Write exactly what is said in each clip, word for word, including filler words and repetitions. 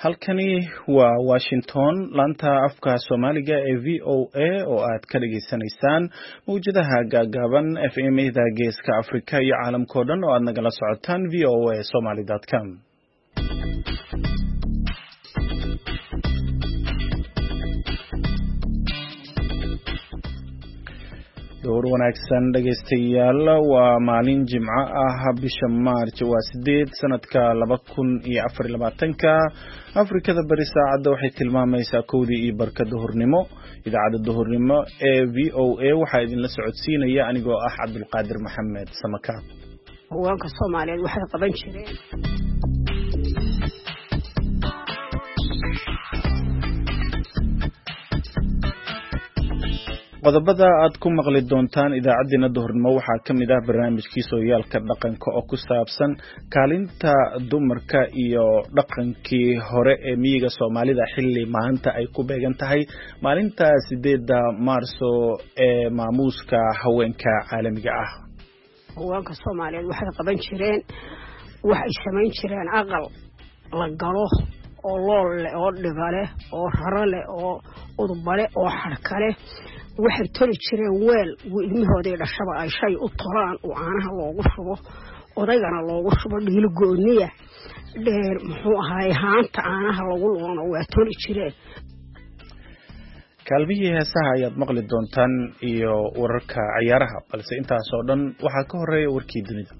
halkani waa Washington laanta afka Soomaaliga ee V O A oo aad ka dhageysanaysaan mawjadaha gaagaaban F M-da Geeska Afrika iyo caalamka oo dhan oo aad nagala socotaan v o a somali dot com. door wanaagsan dhageystayaal waa maalin jimco ah bisha March waa sideed sanadka laba kun iyo afar iyo labaatan Afrikada bari saacada waxay tilmaamaysaa kowdii iyo barka duhurnimo idaacada duhurnimo ee V O A waxa idin la socodsiinaya anigoo ah Cabdulqaadir Maxamed Samaka. haweenka Soomaaliyeed waxay qaban jireen qodobada aad ku maqli doontaan idaacadeena duhurnimo waxaa kamid ah barnaamijkii sooyaalka dhaqanka oo ku saabsan kaalinta dumarka iyo dhaqankii hore ee miyiga Soomaalida xilli maanta ay ku beegan tahay maalinta sideeda Maarso ee maamuuska haweenka caalamiga ah. haweenka Soomaaliyeed waxay qaban jireen waxay samayn jireen aqal la galo oo lool leh oo dhigale oo raro leh oo udubale oo xarkale waxay toli jireen weel ilmahooda dhashaba ay shay u tolaan oo caanaha loogu shubo odaygana loogu shubo dhiil gooniya dheer muxuu ahaay haanta caanaha lagu loono waa toli jireen. kaalmihii heesaha ayaad maqli doontaan iyo wararka ciyaaraha balse intaas oo dhan waxaa ka horeeya warkii dunida.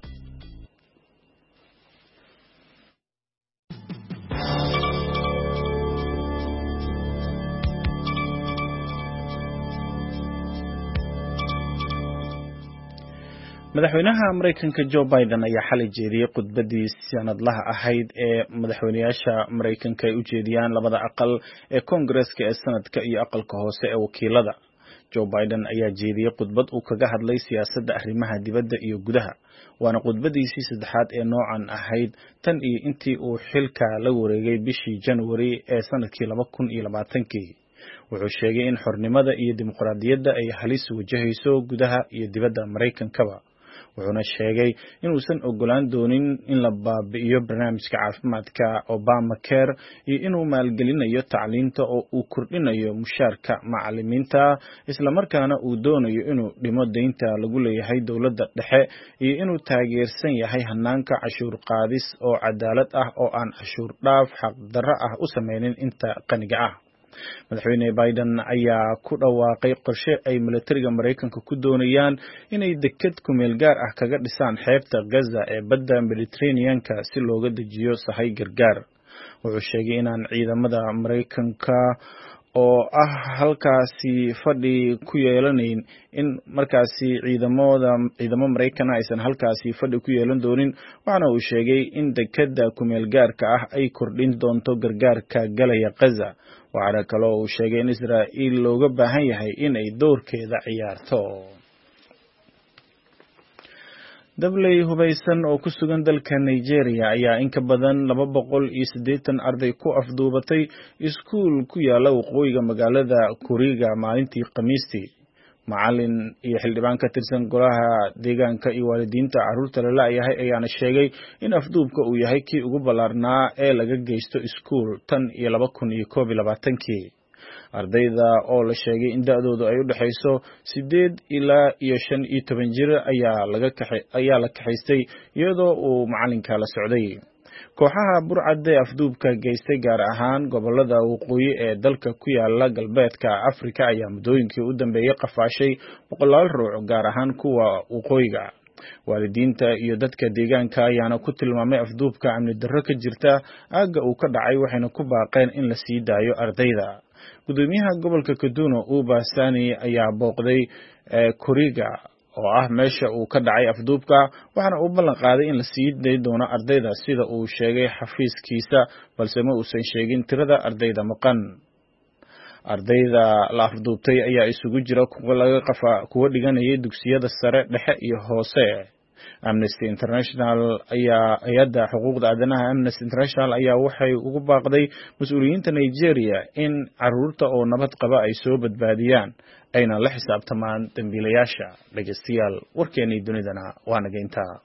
madaxweynaha Mareykanka Joe Biden ayaa xalay jeediyay khudbadii sanadlaha ahayd ee madaxweynayaasha Mareykanka ay u jeediyaan labada aqal ee Koongareeska ee sanadka iyo aqalka hoose ee wakiilada. Joe Biden ayaa jeediyay khudbad uu kaga hadlay siyaasadda arrimaha dibadda iyo gudaha waana khudbadiisii saddexaad ee noocan ahayd tan iyo intii uu xilka la wareegay bishii January ee sanadkii laba kun iyo labaatan. wuxuu sheegay in xornimada iyo dimuqraadiyadda ay halis wajahayso gudaha iyo dibadda Mareykankaba. wuxuuna sheegay inuusan ogolaan doonin in la baabi'iyo barnaamijka caafimaadka Obamacare iyo inuu maalgelinayo tacliinta oo uu kordhinayo mushaarka macallimiinta isla markaana uu doonayo inuu dhimo deynta lagu leeyahay dowladda dhexe iyo inuu taageersan yahay hanaanka cashuur qaadis oo cadaalad ah oo aan cashuur dhaaf xaq darro ah u sameynin inta qaniga ah. madaxweyne Biden ayaa ku dhawaaqay qorshe ay militariga Mareykanka ku doonayaan inay deked ku meel gaar ah kaga dhisaan xeebta Gaza ee badda Mediterranean-ka si looga dejiyo sahay gargaar. wuxuu sheegay inaan ciidamada Mareykanka oo ah halkaasi fadhi ku yeelanayn in markaasi ciidamada ciidamo Mareykan aysan halkaasi fadhi ku yeelan doonin waxaana uu sheegay in dekeda ku meel gaarka ah ay kordhin doonto gargaarka galaya Gaza. waxaana kale oo uu sheegay in Israa'iil looga baahan yahay in ay doorkeeda ciyaarto. dabley hubaysan oo ku sugan dalka Nigeria ayaa in ka badan laba boqol iyo siddeetan arday ku afduubatay iskuul ku yaala waqooyiga magaalada Kuriga maalintii Khamiistii. macallin iyo xildhibaan ka tirsan golaha deegaanka iyo waalidiinta carruurta la la'yahay ayaana sheegay in afduubka uu yahay kii ugu ballaarnaa ee laga geysto iskuul tan iyo laba kun iyo koob iyo labaatan. ardayda oo la sheegay in da'doodu ay u dhaxayso sideed ilaa iyo shan iyo toban jir ayaa laga kaxay ayaa la kaxaystay iyadoo uu macallinka la socday. kooxaha burcadda ee afduubka geystay gaar ahaan gobolada waqooyi ee dalka ku yaala galbeedka Afrika ayaa muddooyinkii u dambeeyay qafaashay boqolaal ruux gaar ahaan kuwa waqooyiga. waalidiinta iyo dadka deegaanka ayaana ku tilmaamay afduubka amni darro ka jirta aagga uu ka dhacay waxayna ku baaqeen in la sii daayo ardayda. gudoomiyaha gobolka Kaduna Uba Sani ayaa booqday Kuriga oo ah meesha uu ka dhacay afduubka waxaana uu ballan qaaday in la sii day doono ardayda sida uu sheegay xafiiskiisa balse ma uusan sheegin tirada ardayda maqan. ardayda la afduubtay ayaa isugu jira kuwa laga qafa kuwa dhiganayay dugsiyada sare dhexe iyo hoose. Amnesty International ayaa hay'adda xuquuqda aadanaha Amnesty International ayaa waxay ugu baaqday mas'uuliyiinta Nigeria in carruurta oo nabad qaba ay soo badbaadiyaan ayna la xisaabtamaan dambiilayaasha. dhageystayaal warkeenii dunidana waa naga intaa.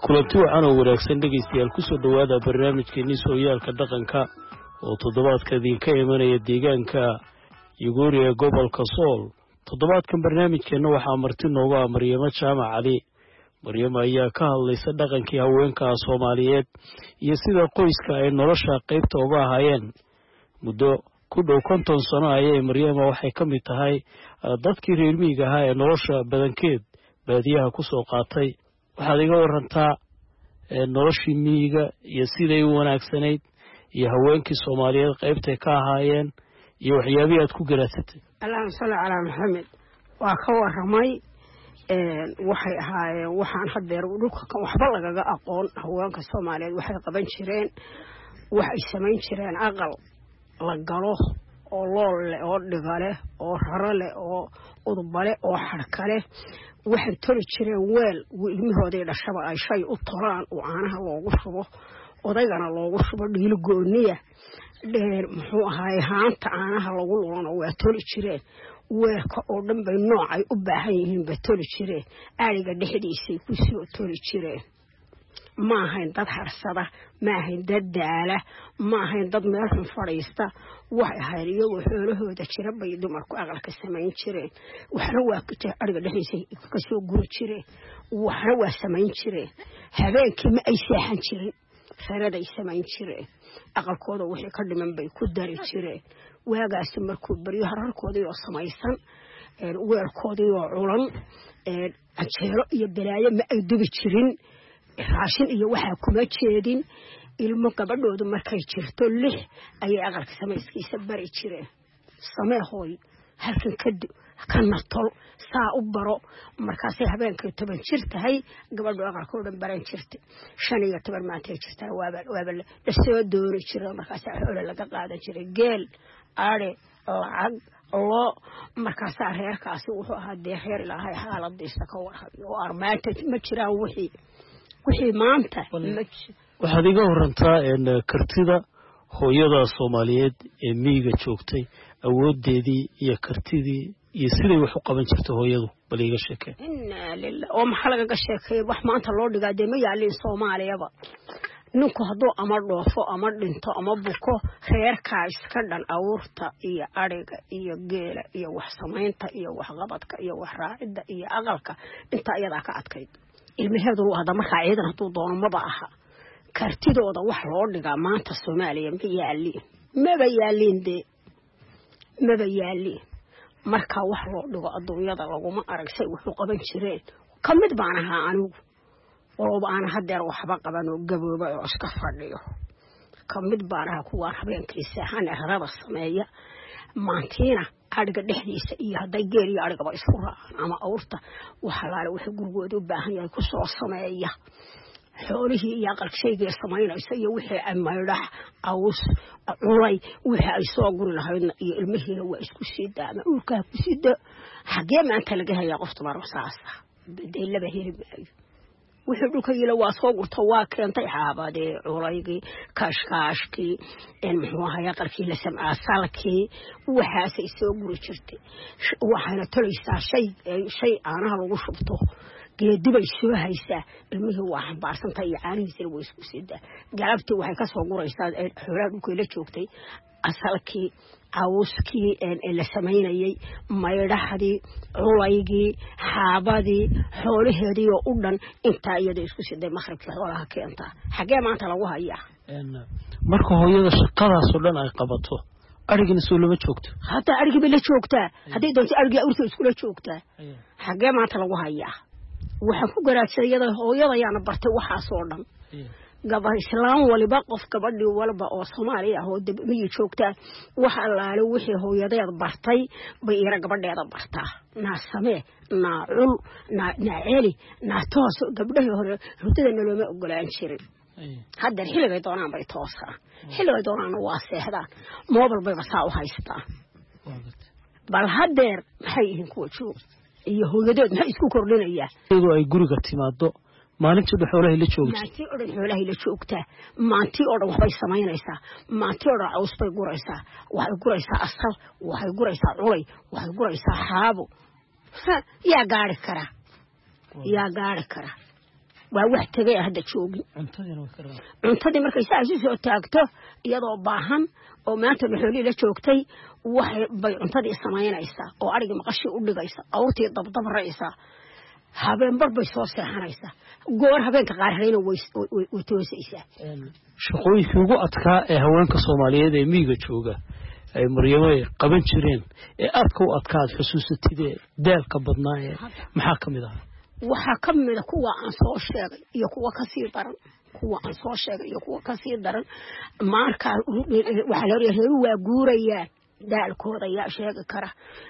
kulanti wacan oo wanaagsan dhegaystayaal ku soo dhawaada barnaamijkeennii sooyaalka dhaqanka oo toddobaadka idinka imanaya deegaanka Yuguuri ee gobolka Sool. Toddobaadkan barnaamijkeenna waxaa marti nooga ah Maryamo Jaamac Cali. Maryamo ayaa ka hadlaysa dhaqankii haweenka Soomaaliyeed iyo sida qoyska ay nolosha qaybta uga ahaayeen. Muddo ku dhow konton sano ayay Maryamo waxay ka mid tahay dadkii reer miyiga ahaa ee nolosha badankeed baadiyaha ku soo qaatay. waxaad iga warantaa noloshii miyiga iyo siday u wanaagsanayd iyo haweenkii Soomaaliyeed qaybtay ka ahaayeen iyo waxyaabihii aad ku garaasatay. Allahumma salli ala Muhammad. waa ka waramay een waxay ahaayeen waxaan hadeer dhulka kan waxba lagaga aqoon haweenka Soomaaliyeed waxay qaban jireen waxay samayn jireen aqal la galo oo lool leh oo dhigale oo raro leh oo udbale oo xarkale waxay toli jireen weel ilmihooda dhashaba ay shay u toraan oo caanaha loogu shubo odaygana loogu shubo dhiil gooniya dheer muxuu ahaay haanta caanaha lagu luuno waa toli jireen weelka oo dhan bay nooc ay u baahan yihiin ba toli jireen aaliga dhexdiisay ku soo toli jireen ma ahayn dad harsada ma ahayn dad daala ma ahayn dad meel xun fadhiista waxay ahayd iyagoo xoolahooda jira bay dumarku aqalka samayn jireen waxna waa ariga dhexdiisay ka soo guri jireen waxna waa samayn jireen habeenkii ma ay seexan jirin reeraday samayn jireen aqalkooda wixii ka dhiman bay ku dari jireen waagaas markuu bariyo hararkoodii oo samaysan ee weelkoodii oo culan ee ajeelo iyo balaayo ma ay dubi jirin raashin iyo waxa kuma jeedin ilmo gabadhoodu markay jirto lix ayay aqalka samayskiisa bari jireen sameehoy halkan kadib kana tol saa u baro markaasay habeenkii toban jir tahay gabadhu aqalka oo dhan baran jirtay shan iyo toban maantay jirtaa waaba waaba la soo doori jiray markaas xoolo laga qaadan jiray geel aare lacag loo markaas reerkaasi wuxuu ahaa deeqeer ilaahay xaaladiisa ka warhayo oo armaanta ma jiraan wixii wixii maanta waxaad iga warantaa in kartida hooyada Soomaaliyeed ee miyiga joogtay awoodeedii iyo kartidii iyo sidii wax u qaban jirtay hooyadu bal iga sheekay. inna lillahi oo maxaa laga sheekay wax maanta loo dhigaa deema yaalin Soomaaliyaba ninku hadduu ama dhoofo ama dhinto ama buko reerka iska dhan awurta iyo ariga iyo geela iyo wax samaynta iyo wax qabadka iyo wax raacida iyo aqalka inta iyada ka adkayd ilmaheedu wada marka ciidan haduu doono maba aha kartidooda wax loo dhigaa maanta Soomaaliya ma yaalin maba yaalin de maba yaalin marka wax loo dhigo adduunyada laguma aragsay wuxuu qaban jireen kamid baan ahaa anigu oo baan hadeer waxba qaban oo gabooba oo iska fadhiyo kamid baan ahaa kuwa habeenkiisa aan arada sameeya maantiina ariga dhexdiisa iyo haday geel iyo arigaba isku raacaan ama awrta waxa laala wixii gurigooda u baahan yahay ku soo sameeya xoolihii iyo aqalkayga sameynaysa iyo wixii ay maydhax aws culay wixii ay soo guri lahaydna iyo ilmihiina waa isku sii daama ulka ku sii da xagee maanta laga hayaa qofta marsaasa baday laba hirmaayo wixii dhulka yila waa soo gurto waa keentay xaabade culaygi kashkaashki in muxuu ahaa aqalkii la samaa salki waxaas ay soo guri jirtay waxaana tolaysaa shay shay aanaha lagu shubto geedibay soo haysaa ilmihii waa xambaarsantahay iyo caanihiisa way isku siidaa galabtii waxay ka soo guraysaa xoolaha dhulka la joogtay asalkii awskii ee la sameeyay maydhaxdii culaygii xaabadii xoolaheedii oo u dhan inta iyada isku siday maqribkii xoolaha keenta xagee maanta lagu hayaa marka hooyada shaqadaas oo dhan ay qabato arigina soo lama joogto hada arigii la joogtaa hadii doonto arigii urta isku la joogtaa xagee maanta lagu hayaa waxa ku garaadsaday iyada hooyada yaana bartay waxa soo dhan gabadh islaam waliba qof gabadhii walba oo Soomaaliya ah oo dibmiyi joogta waxa laale wixii hooyadeed bartay bay ira gabadheeda bartaa na samee na cul na naeli na toos gabdhaha hore hurdada looma ogolaan jirin hadda xilligay doonaan bay toosaa xilligay doonaan waa seexdaan mobile bay wasaa u haystaa bal hadeer maxay yihiin kuwa joog iyo hooyadeed maxay isku kordhinayaan iyadoo ay guriga timaado maalintii xoolaha la joogtay maalintii oo dhan xoolaha la joogtaa maalintii oo dhan waxay sameynaysaa maalintii oo dhan caws bay guraysaa waxay guraysaa asal waxay guraysaa culay waxay guraysaa xaabo yaa gaari kara yaa gaari kara waa wax tagay hadda joogin cuntadina way karaan cuntadii markay saas u soo taagto iyadoo baahan oo maanta xoolii la joogtay waxay bay cuntadii samaynaysaa oo ariga maqashii u dhigaysa awrtii dabdabraysa habeen bar bay soo seexanaysaa goor habeenka qaar hayna way way toosaysaa shaqooyinkii ugu adkaa ee haweenka Soomaaliyeed ee miyiga jooga ay Maryamo qaban jireen ee aadka u adkaad xusuusatide daalka badnaa ee maxaa kamid ah waxa kamid ah kuwa aan soo sheegay iyo kuwa ka sii daran kuwa aan soo sheegay iyo kuwa ka sii daran marka waxa la yiraahdaa waa guurayaan daalkooda yaa sheegi kara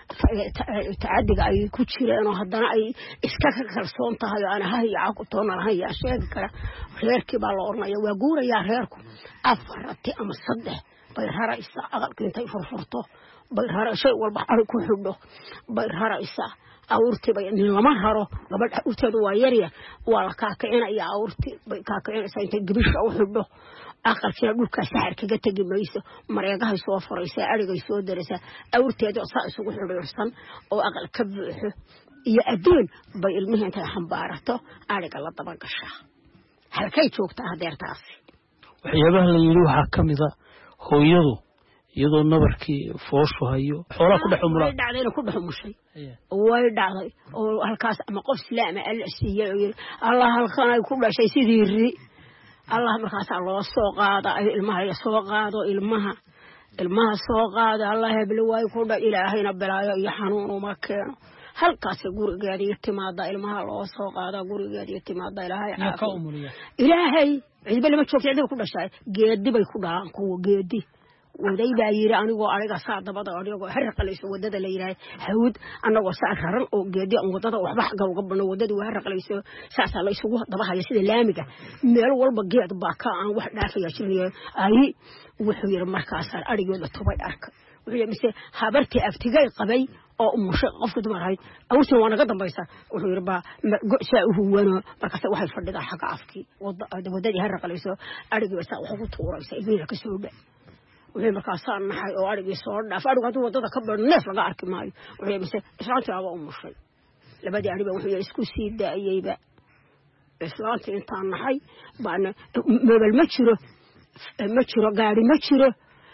taadiga ay ku jireen oo haddana ay iska ka kalsoon tahay oo aan hayaa ku toonanahay yaa sheegi kara reerkii baa la ornaya waa guuraya reerku afarti ama saddex bay haraysa aqalka intay furfurto bay harashay walba ari ku xidho bay haraysa awrti bay lama haro gabadha urteedu waa yariya waa la ka kicinaya awrti bay ka kicinaysa intay gabisha u xidho aqalka dhulka saar kaga tagi mayso mareegaha soo furaysa arigay soo daraysa awrteedu saa isugu xidhaysan oo aqal ka buuxo iyo adeen bay ilmaha intay xambaarato ariga la daba gashaa halkay joogtaa hadeertaasi waxyaabaha la yiri waxa kamida hooyadu iyadoo nabarkii foosho hayo xoolaha ku dhaxumulay dhacday ku dhaxumushay way dhacday oo halkaas ama qof islaam ah la siiyay Allah halkan ay ku dhashay sidii ri Allah markaas loo soo qaado ilmaha soo qaado ilmaha ilmaha soo qaado Allah hebel way ku dha ilaahayna balaayo iyo xanuun uma keeno halkaas gurigeedii timaada ilmaha loo soo qaado gurigeedii timaada ilaahay ka umuliya ilaahay cidba lama joogto cidba ku dhashay geedi bay ku dhalaan kuwa geedi waday baa yiri anigoo ariga saadabada anigoo harqalayso wadada la yiraahdo hawd anagoo saar raran oo geedi aan wadada waxba xaga uga bano wadada waa harqalayso saasa la isugu dabahayo sida laamiga meel walba geed baa ka aan wax dhaafaya jirnay ay wuxuu yiri markaas arigooda tobay arka wuxuu yiri habartii aftigay qabay oo umushay qofka dumarayd awsoo wanaga dambaysa wuxuu yiri ba go'sa u huwano markaas waxay fadhidaa xaga afkii wadada harqalayso arigii waxa wax ku tuuraysa ilmihiina ka soo dhaa wixii markaas aan nahay oo arigii soo dhaaf arigu haduu wadada ka bar neef laga arki maayo wixii mise islaanta aba umushay labadii ariba wuxuu isku sii daayayba islaanta intaan nahay baan mobile ma jiro ma jiro gaari ma jiro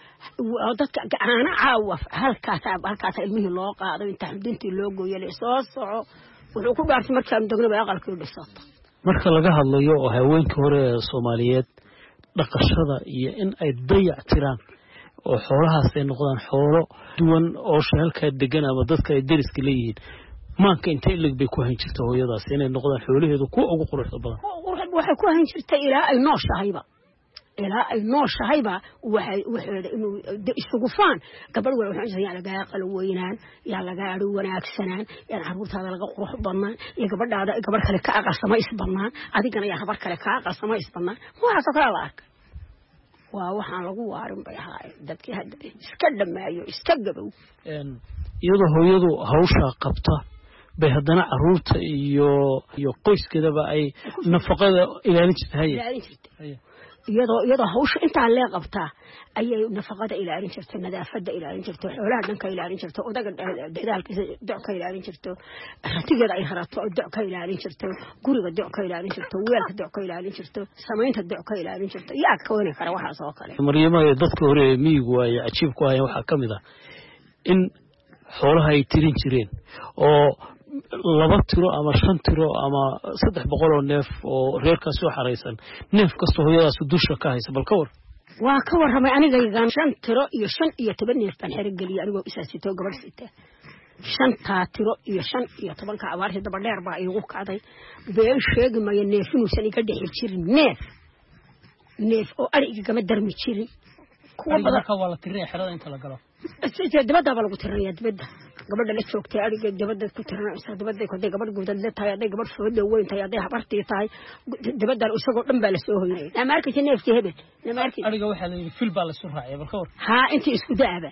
dadka gaana caawaf halkaas halkaas ilmihii loo qaado inta xuduntii loo gooyay soo soco wuxuu ku dhaartay markaan dagnaba aqalkii dhisato marka laga hadlayo oo haweenka hore Soomaaliyeed dhaqashada iyo in ay dayac tiraan oo xoolahaas ay noqdaan xoolo duwan oo sheelka degan ama dadka ay deriska leeyihiin maanka intee lig bay ku hayn jirtay hooyadaas inay noqdaan xoolaheedu ku ugu quruxda badan waxay ku hayn jirtay ilaa ay nooshahayba ilaa ay nooshahayba waxay waxeeda inuu isugu faan gabadh wada waxaan yaa laga qal weynaan yaa laga adu wanaagsanaan yaa carruurtaada laga qurux badnaan iyo gabadhaada gabadh kale ka aqalsama isbannaan adigana yaa habar kale ka aqalsama isbannaan waxa soo kala arka waa waxaan lagu waarin bay ahaay dadkii hadda iska dhamaayo iska gabow een iyadoo hooyadu hawsha qabta bay haddana carruurta iyo iyo qoyskeedaba ay nafaqada ilaalin jirtay iyadoo iyadoo hawsha inta la qabtaa ayay nafaqada ilaalin jirtay nadaafada ilaalin jirtay xoolaha dhanka ilaalin jirtay odaga dadaalkiisa docka ilaalin jirtay ratigeeda ay harato docka ilaalin jirtay guriga docka ilaalin jirtay weelka docka ilaalin jirtay samaynta docka ilaalin jirtay yaa ka wani kara waxa soo kale Maryamo ee dadka hore miyigu ay ajiib ku hayeen waxa kamid ah in xoolaha ay tirin jireen oo laba tiro ama shan tiro ama saddex boqol oo neef oo reerka soo xareysan neef kasto hooyadaas dusha ka haysa bal ka war waa ka warramay aniga igan shan tiro iyo shan iyo toban neef baan xiriir galiyay anigoo isaasito gabadh sita shan ta tiro iyo shan iyo toban ka abaartii daba dheer baa igu kacday been sheegi ma neef inuu san iga dhixi jirin neef neef oo ariga gama darmi jirin kuwa badan ka wala tiray xirada inta la galo sidii dibadda baa lagu tirinayaa dibadda gabadha la joogtay ariga dibadda ku tirinaysa dibadda ku day gabadh guudad la tahay aday gabadh soo dhaweyn tahay aday habartii tahay dibadda isagoo dhan baa la soo hoynay ama arkay neefkii hebel ama arkay ariga waxa la yiri fil baa la soo raacay barka war ha intii isku daaba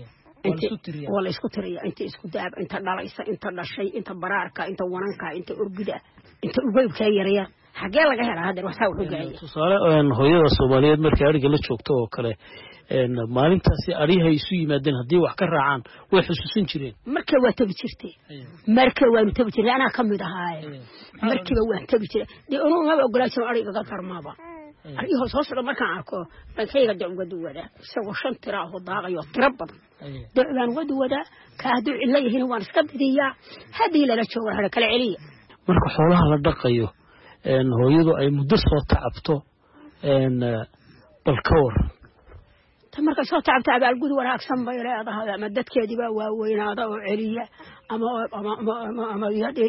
ee wala isku tiriya intii isku daaba inta dhalaysa inta dhashay inta baraarka inta wananka inta urgida inta ugeybka yaraya xagee laga helaa hadda wax soo gaaya tusaale aan hooyada Soomaaliyeed markay ariga la joogto oo kale een maalintaasi ariha isu yimaadeen hadii wax ka raacaan way xusuusin jireen markay waa tabi jirtay markay waa tabi jirtay ana kamid ahaa markii waa tabi jirtay de uu ma ogolaashan ariga ka karmaaba ariga soo socdo markaan arko bankayga dacwad wada isagoo shan tira oo daaqayo tira badan dacwaan wada wada ka haduu ilaahina waan iska didiyaa hadii la joogo hada kala celiya marka xoolaha la dhaqayo een hooyadu ay muddo soo tacabto een balkawr tamarka soo tacabta abaal gud wanaagsan bay leedahay ama dadkeediba waa weynaada oo celiya ama ama ama ama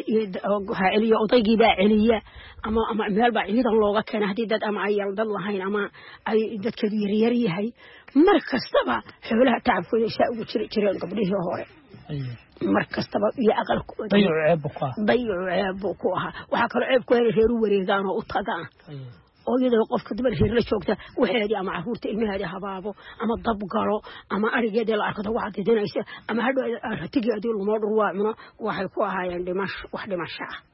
ha celiya odaygiiba celiya ama ama meel baa ciidan looga keenay hadii dad ama ay dad lahayn ama ay dadkeedu yar yar yahay mar kastaba xoolaha tacabkooda isa ugu jiri jireen gabdhihii hore mar kastaba iyo aqalkooda bayu ceeb ku ah bayu ceeb ku ah waxa kale ceeb ku reer u wareegaan oo u tagaan oo iyadoo qofka dumar heer la joogta waxeedii ama caruurta ilmaheeda habaabo ama dab galo ama arigeeda la arko waxa didinaysa ama hadhow ratigeedii lumo dhurwaacno waxay ku ahaayeen dhimash wax dhimasho ah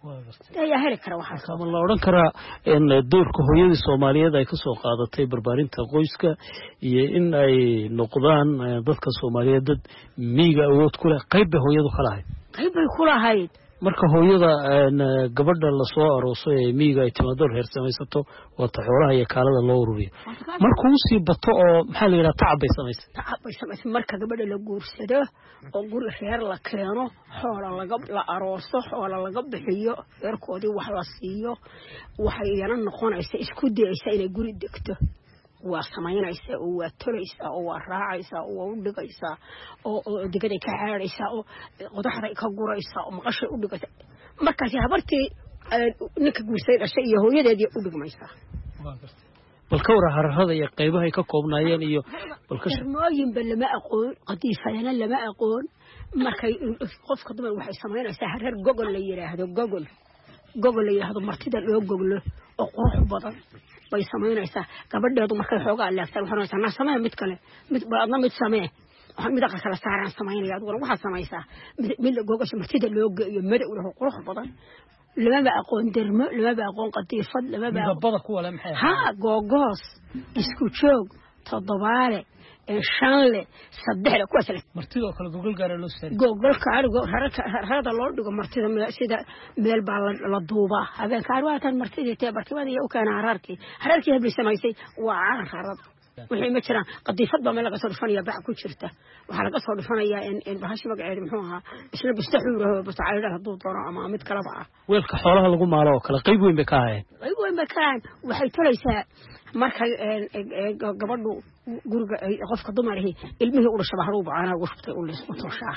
ay heli kara waxa kama la oran kara in doorka hooyada Soomaaliyeed ay ka soo qaadatay barbaarinta qoyska iyo in ay noqdaan dadka Soomaaliyeed dad miiga awood ku leh qayb hooyadu kala ahayd qayb ay ku lahayd marka hooyada gabadha la soo aroosay ee miiga ay timaado heer samaysato wata xoolaha iyo kaalada loo ururiyo marka uu si bato oo maxaa la yiraahdaa tacab bay samaysaa tacab bay samaysaa marka gabadha la guursado oo guri reer la keeno xoola laga la arooso xoola laga bixiyo reerkoodii wax la siiyo waxay yana noqonaysaa isku dayaysaa inay guri degto waa samaynaysaa oo waa tolaysaa oo waa raacaysaa oo waa u dhigaysaa oo digaday ka xaaraysaa oo qodaxda ka guraysaa oo maqashay u dhigaysaa markaas habartii ninka guursay dhashay iyo hooyadeedii u dhigmaysaa bal ka wara harahada iyo qaybaha ay ka koobnaayeen iyo bal ka shirmooyin bal lama aqoon qadiifayna lama aqoon markay qofka dumar waxay samaynaysaa hareer gogol la yiraahdo gogol gogol la yiraahdo martida loo goglo oo qurux badan bay samaynaysaa gabadheedu markay xoogaa laagtaan waxaan haysanaa samee mid kale mid baadna mid samee waxaan mid aqal kala saaraan samaynaya aduna waxa samaysaa mid gogasha martida loo geeyo madow leh qurux badan lama aqoon dermo lama aqoon qadiifad lama bada ku wala maxay ha googos isku joog toddobaale shanle saddex ku asal martida kala gogol gaar loo saar gogol kaarigo harada loo dhigo martida sida meel baa la duuba habeen kaarwaatan martida tee barkimada iyo kana hararki hararki habli samaysay waa harad wixii ma jiraan qadiifad baa meel laga soo dhifanayaa bac ku jirta waxa laga soo dhifanayaa in in bahashi magaceedu muxuu ahaa isla bistaxuuraha bastacayda haduu doono ama mid kale ba weelka xoolaha lagu maalo oo kala qayb weyn bay ka hayeen qayb weyn bay ka hayeen waxay tolaysaa markay gabadhu guriga qofka dumarihii ilmihii u dhashay bahru baana ugu shubtay u lees tooshaa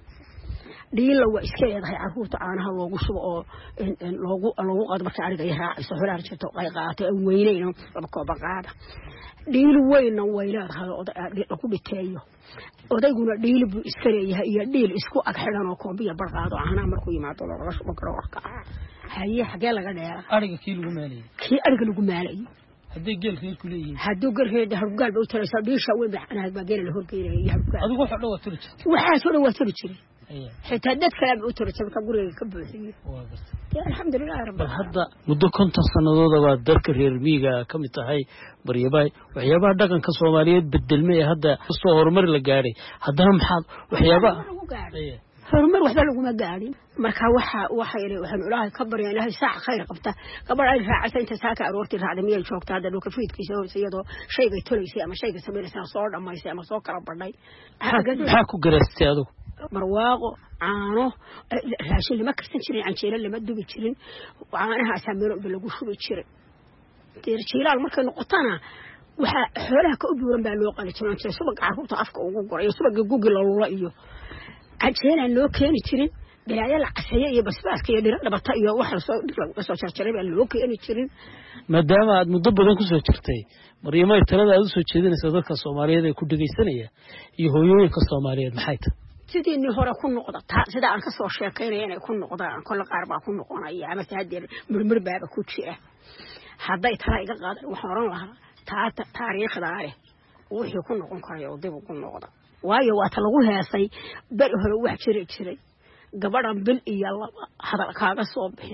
dhiila waa iska leedahay caruurta caanaha loogu shubo oo loogu loogu qaad marka ariga ay raacayso xoolaha jirto ay qaatay ay weynayno laba kooban qaada dhiil weyn way leedahay oo ku dhiteeyo odayguna dhiil buu iska leeyahay iyo dhiil isku ag xiran oo koobiya barqaado caanaha markuu yimaado laga shubo karo warka haye xagee laga dheera ariga kii lagu maalay kii ariga lagu maalay hadii geel reer ku leeyahay haduu garheeda hargaal buu tiraysaa dhiisha weyn baxanaad baa geel la horgeeyay hargaal adigu waxa dhaw tiri jirtay waxa soo dhaw tiri jiray xitaa dad kale uu tiraysaa ka guriga ka buuxiyay alxamdulillah rabbil hadda muddo konton sanadood baa dalka reer miiga ka mid tahay baryabay waxyaabaha dhaqanka Soomaaliyeed bedelmay hadda soo horumar la gaaray haddana maxaa waxyaabaha horumar waxba lagu ma gaarin marka waxa waxa ilaa waxaan ilaahay ka baryaa ilaahay saax khayr qabta gabar ay raacaysa inta saaka aroortii raacday miyay joogtaa dad ka fiidkiisa oo iyadoo shayga tolaysay ama shayga sameynaysa soo dhamaysay ama soo kala badhay maxaa ku garaastay adigu marwaaqo caano raashin lama karsan jirin canjeelo lama dubi jirin caanaha asaamiro lagu shubi jiray tirjiilaal markay noqotana waxa xoolaha ka u buuran baa loo qali jiray subag caruurta afka ugu goray subag gugi loola iyo canjeela loo keeni jirin bilaaya la casaya iyo basbaaska iyo dhir dhabata iyo waxa soo soo jarjaray baa loo keeni jirin maadaama aad muddo badan ku soo jirtay Maryamo ay talada aad u soo jeedinayso dadka Soomaaliyeed ee ku dhageysanaya iyo hooyooyinka Soomaaliyeed maxay tahay sidii ni hore ku noqda sida aan ka soo sheekaynay inay ku noqdaan kol qaar baa ku noqonaya ama saadeen murmur baaba ku jira haday tala iga qaadan waxaan oran lahaa taata taariikhda ah wixii ku noqon karayo oo dib u noqda waayo waa ta lagu heesay bar hore wax jiray jiray gabadhan bil iyo laba hadal kaaga soo bixin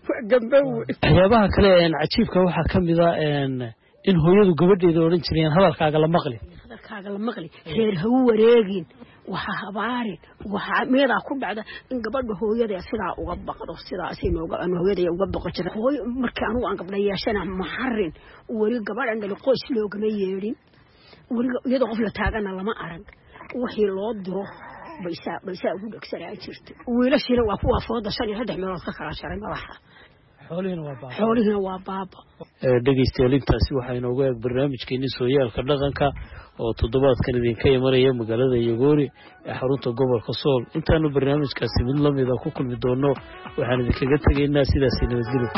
gambow waxyaabaha kale een cajiibka waxaa ka mid ah een in hooyadu gabadheeda oran jireen hadalkaaga la maqli hadalkaaga la maqli heer ha u wareegin waxa habaarin waxa meeda ku dhacda in gabadha hooyada sidaa uga baqdo sidaa si nooga aan hooyada uga baqo jiray hooy markii anu aan gabdha yeeshana maxarin wari gabadhan dal qoys loogama yeerin wari iyada qof la taagana lama arag wixii loo diro baysa baysa ugu dhagsanaa jirtay wiilashina waa kuwa fooda shan iyo saddex meelood ka kala sharay madaxa xoolihiina waa baaba xoolihiina waa baaba dhegeystayaal intaasi waxaa inoogu eeg barnaamijkeennii sooyaalka dhaqanka oo toddobaadkan idinka imanaya magaalada Yagoori ee xarunta gobolka Sool intaanu barnaamijkaasi mid la mid ah ku kulmi doono waxaan idinkaga tegaynaa sidaas nabadgelyo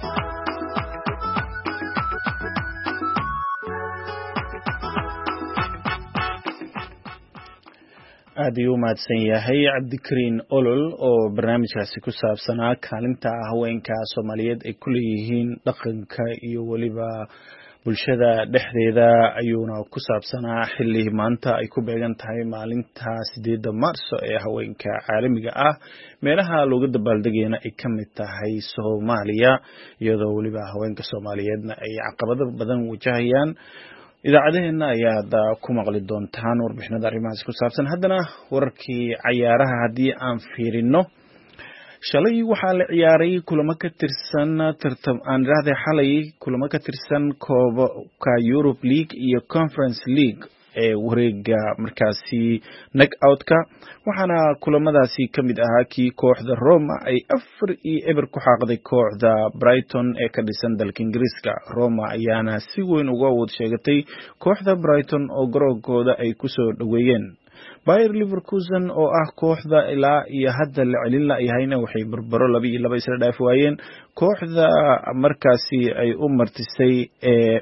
aad ayuu mahadsan yahay cabdikariin olol oo barnaamijkaasi ku saabsanaa kaalinta haweenka Soomaaliyeed ay ku leeyihiin dhaqanka iyo waliba bulshada dhexdeeda ayuuna ku saabsanaa xilli maanta ay ku beegan tahay maalinta sideedda Maarso ee haweenka caalamiga ah meelaha looga dabaaldegayna ay ka mid tahay Soomaaliya iyadoo waliba haweenka Soomaaliyeedna ay caqabado badan wajahayaan idaacadaheena ayaad ku maqli doontaan warbixinada arrimahaas ku saabsan haddana wararkii cayaaraha haddii aan fiirino shalay waxaa la ciyaaray kulamo ka tirsan tartam aan raahday xalay kulamo ka tirsan koobka Europe League iyo Conference League ee wareega markaasi knock out-ka waxaana kulamadaasi ka mid ahaa kii kooxda Roma ay afar iyo eber ku xaaqday kooxda Brighton ee ka dhisan dalka Ingiriiska Roma ayaana si weyn uga wad sheegatay kooxda Brighton oo garoonkooda ay ku soo dhaweeyeen Bayer Leverkusen oo ah kooxda ilaa iyo hadda la celin la yahayna waxay barbaro laba iyo laba isla dhaaf waayeen kooxda markaasi ay u martisay ee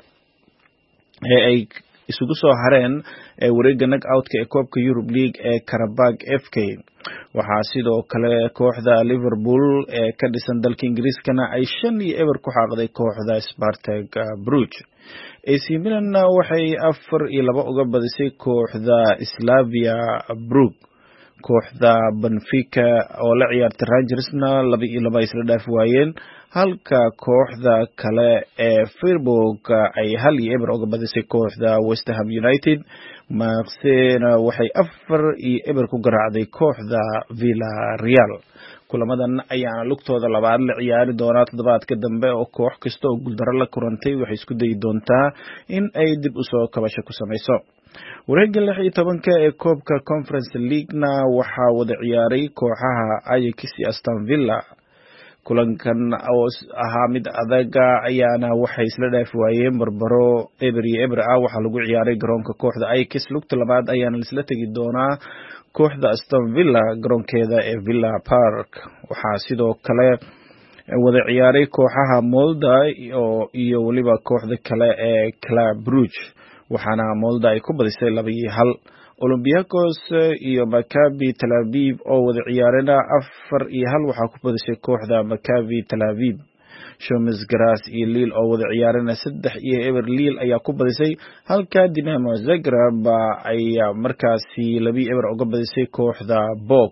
ee ay isugu soo hareen ee wareega knock out-ka ee koobka Europe League ee Karabag F K waxaa sidoo kale kooxda Liverpool ee ka dhisan dalka Ingiriiskana ay shan iyo eber ku xaaqday kooxda Spartak Brugge A C Milan waxay afar iyo laba uga badisay kooxda Slavia Brugge kooxda Benfica oo la ciyaartay Rangersna laba iyo laba isla dhaaf waayeen halka kooxda kale ee Freiburg ay hal iyo eber uga badisay kooxda West Ham United Marseille waxay afar iyo eber ku garaacday kooxda Villarreal kulamadan ayaana lugtooda labaad la ciyaari doonaa toddobaadka dambe oo koox kasta oo guuldaro la kurantay waxay isku dayi doontaa in ay dib u soo kabasho ku samayso wareegga lix iyo tobanka ee koobka Conference League-na waxaa wada ciyaaray kooxaha Ajax iyo Aston Villa kulankan oo ahaa mid adaga ayaana waxay isla dhaaf waayeen barbaro eber iyo eber ah waxaa lagu ciyaaray garoonka kooxda Ajax lugta labaad ayaana isla tagi doonaa kooxda Aston Villa garoonkeeda ee Villa Park waxaa sidoo kale wada ciyaaray kooxaha Molde iyo waliba kooxda kale ee Club Brugge waxaana Molde ay ku badisay laba iyo hal Olympiacos iyo Maccabi Tel Aviv oo wada ciyaarena afar iyo hal waxaa ku badisay kooxda Maccabi Tel Aviv Shomes Graz iyo Lille oo wada ciyaarena saddex iyo eber Lille ayaa ku badisay halka Dinamo Zagreb ay markaasi laba eber uga badisay kooxda Bok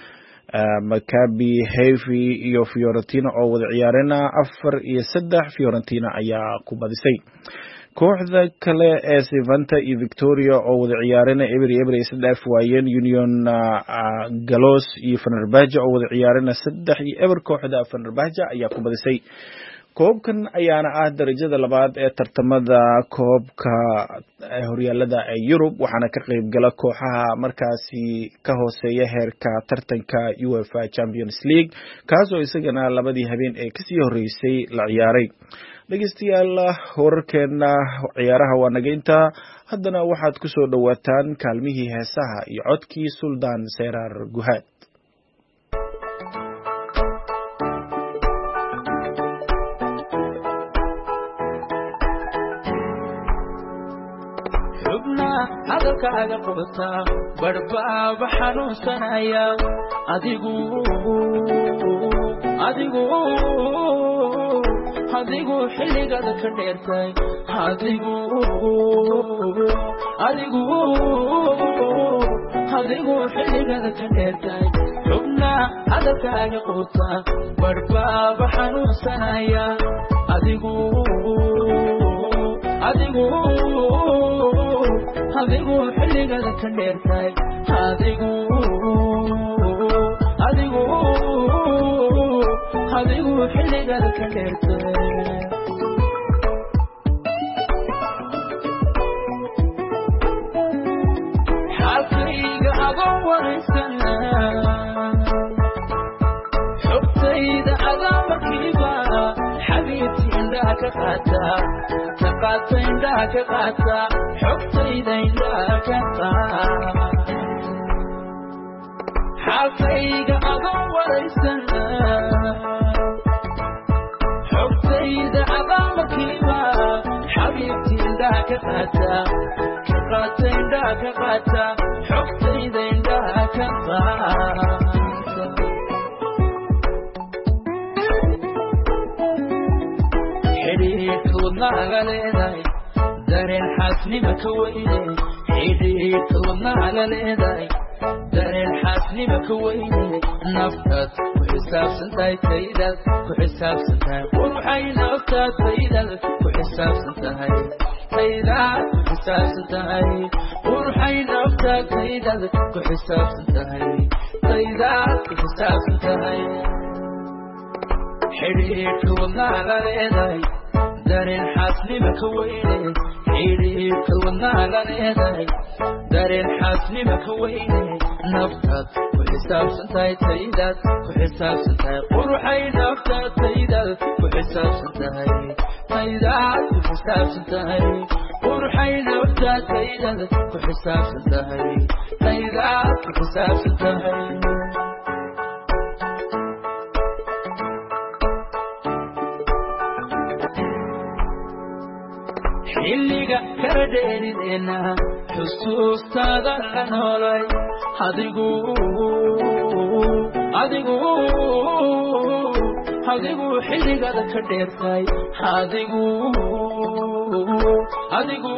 Maccabi Haifa iyo Fiorentina oo wada ciyaarena afar iyo saddex Fiorentina ayaa ku badisay kooxda kale ee Sevilla iyo Victoria oo wada ciyaarena eber iyo eber isla dhaaf waayeen Union Galos iyo Fenerbahce oo wada ciyaarena saddex iyo eber kooxda Fenerbahce ayaa ku badisay koobkan ayaana ah darajada labaad ee tartamada koobka horyaalada ee Yurub waxaana ka qayb gala kooxaha markaasi ka hooseeya heerka tartanka UEFA Champions League kaasoo isagana labadii habeen ee kasii horeysay la ciyaaray dhegeystayaal wararkeena ciyaaraha waa naga intaa haddana waxaad ku soo dhawaataan kaalmihii heesaha iyo codkii Suldaan Seeraar Guhaad hadalkaaga qabta barbaaba xanuunsanaya adigu adigu adigu xilligaada ka dheertay adigu adigu adigu xilligaada ka dheertay barna hadalkaaga quuta barbaaba xanuunsanaya adigu adigu adigu xilligada ka dheertay adigu adigu adigu xilligada ka dheertay xalkayga adoo waraysana xogtayda adaa markiiba xabiibti indhaha ka qaata ka qaata indhaha ka qaata xogtayda indhaha ka qaata xalkayga adoo waraysana xogtayda adaa markiiba xabiibti indhaha ka qaata ka qaata indhaha ka qaata xogtayda indhaha ka qaata ودناها ليداي دارين حاسني مكويني حيديك ودناها ليداي دارين حاسني مكويني نفتت وحساب سنتاي تيدل وحساب سنتاي وروحي نفتت تيدل وحساب سنتاي تيدل وحساب سنتاي وروحي نفتت تيدل وحساب سنتاي تيدل وحساب سنتاي حيديك ودناها ليداي دارين حاسني مكويني حيديك ودناها ليداي دارين حاسني مكويني نفتت وحساب سنتاي تيدل وحساب سنتاي وروحي نفتت تيدل وحساب سنتاي تيدل وحساب سنتاي وروحي نفتت تيدل وحساب سنتاي تيدل وحساب سنتاي xilliga kala dheerideena xusuustaada la noolay adigu adigu adigu xilligada ka dheertay adigu adigu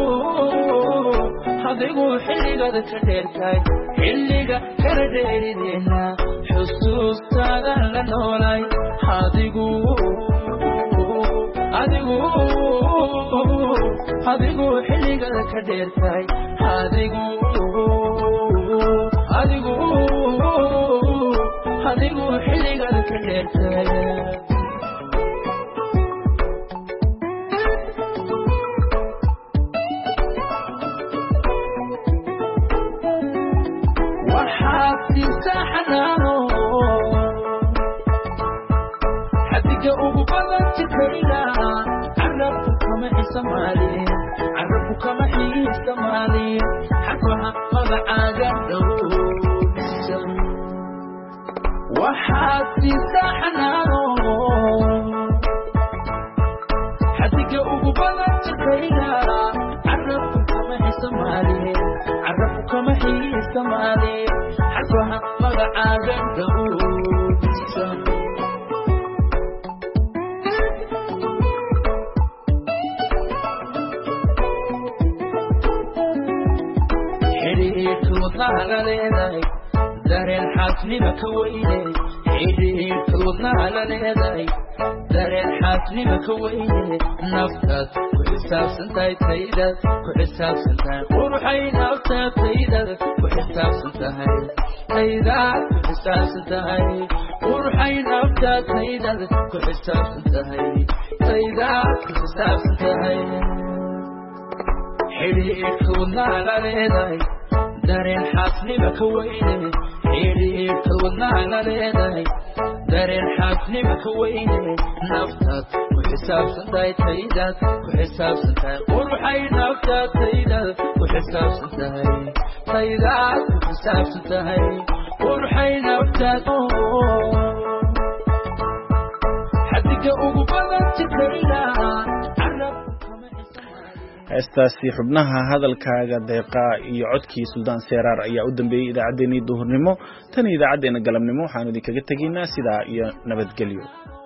adigu xilligada ka dheertay xilliga kala dheerideena xusuustaada la noolay adigu adigu adigu xilligada ka dheertay adigu adigu adigu xilligada ka dheertay waxaad siisaa xanaano xadiga ugu badan jikayga carabku kama xisamaalin carabku kama xisamaalin xaqaha magacaaga dhowrsan waxaad siisaa xanaano xadiga ugu badan jikayga carabku kama xisamaalin carabku kama xisamaalin xaqaha magacaaga dhowrsan ودناها ليداي دارين حاسني مكويني حيديك ودناها ليداي دارين حاسني مكويني نفتت وحساب سنتاي تيدل وحساب سنتاي وروحي نفتت تيدل وحساب سنتاي تيدل وحساب سنتاي وروحي نفتت تيدل وحساب سنتاي تيدل وحساب سنتاي حيديك ودناها ليداي دارين حاسني مكويني حيديك ودناها ليداي دارين حاسني مكويني نفتت وحساب سنتاي تيدل وحساب سنتاي وروحي نفتت تيدل وحساب سنتاي تيدل وحساب سنتاي وروحي نفتت حدك ugu badan jikayga heestaasi xubnaha hadalkaaga deeqa iyo codkii suldaan seeraar ayaa u dambeeyey idaacaddeenii duhurnimo tan idaacaddeenna galabnimo waxaanu idinkaga tegaynaa sidaa iyo nabadgelyo.